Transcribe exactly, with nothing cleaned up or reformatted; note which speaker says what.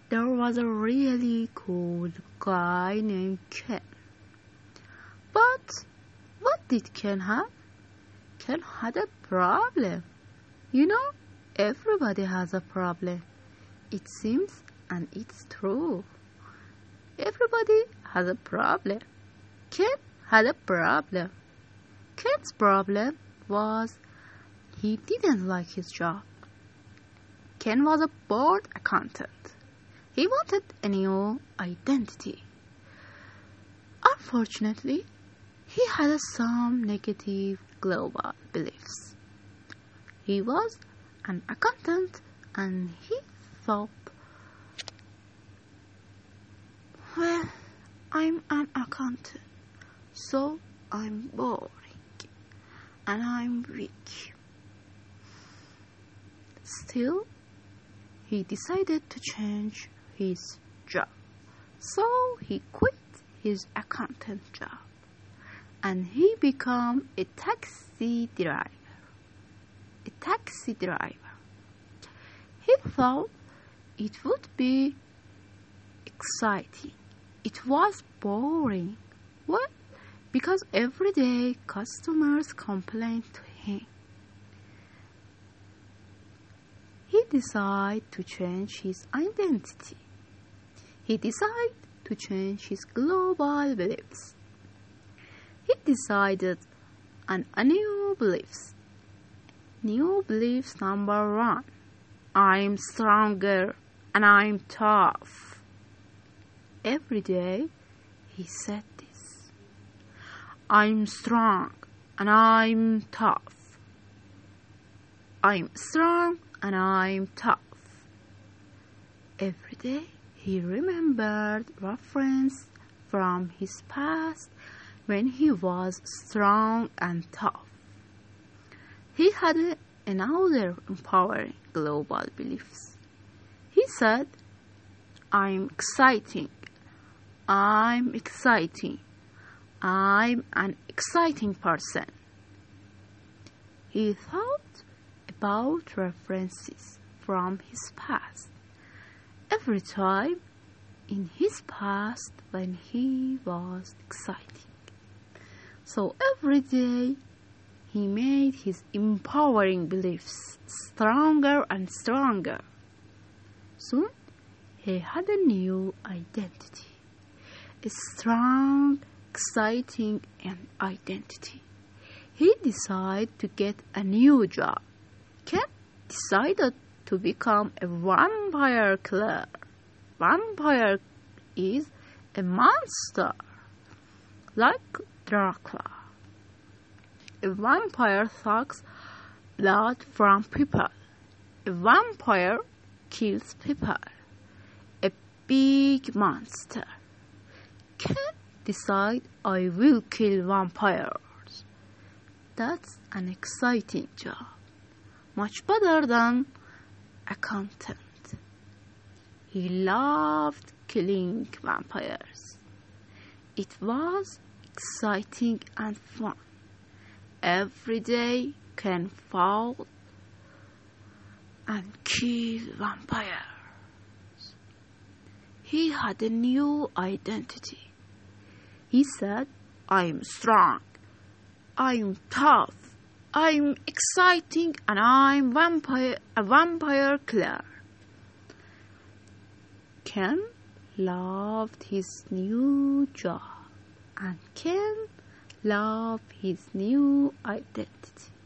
Speaker 1: There was a really cool guy named Ken. But what did Ken have? Ken had a problem. You know, everybody has a problem. It seems, and it's true. Everybody has a problem. Ken had a problem. Ken's problem was he didn't like his job. Ken was a bored accountant. He wanted a new identity. Unfortunately, he had some negative global beliefs. He was an accountant and he thought, well, I'm an accountant, so I'm boring and I'm weak. Still, he decided to change his job. So he quit his accountant job and he became a taxi driver. A taxi driver. He thought it would be exciting. It was boring. Well, because every day customers complained to him. He decided to change his identity. He decided to change his global beliefs. He decided on a new beliefs. New beliefs number one. I'm stronger and I'm tough. Every day he said this. I'm strong and I'm tough. I'm strong and I'm tough. Every day he remembered reference from his past when he was strong and tough. He had another empowering global beliefs. He said, I'm exciting. I'm exciting. I'm an exciting person. He thought about references from his past. Every time in his past when he was exciting. So every day he made his empowering beliefs stronger and stronger. Soon he had a new identity. A strong, exciting identity. He decided to get a new job. Ken decided to become a vampire killer. Vampire is a monster, like Dracula. A vampire sucks blood from people. A vampire kills people. A big monster. Ken decide I will kill vampires. That's an exciting job. Much better than accountant. He loved killing vampires. It was exciting and fun. Every day Ken fought and kill vampires. He had a new identity. He said, I'm strong, I'm tough, I'm exciting, and I'm vampire, a vampire killer. Ken loved his new job, and Ken loved his new identity.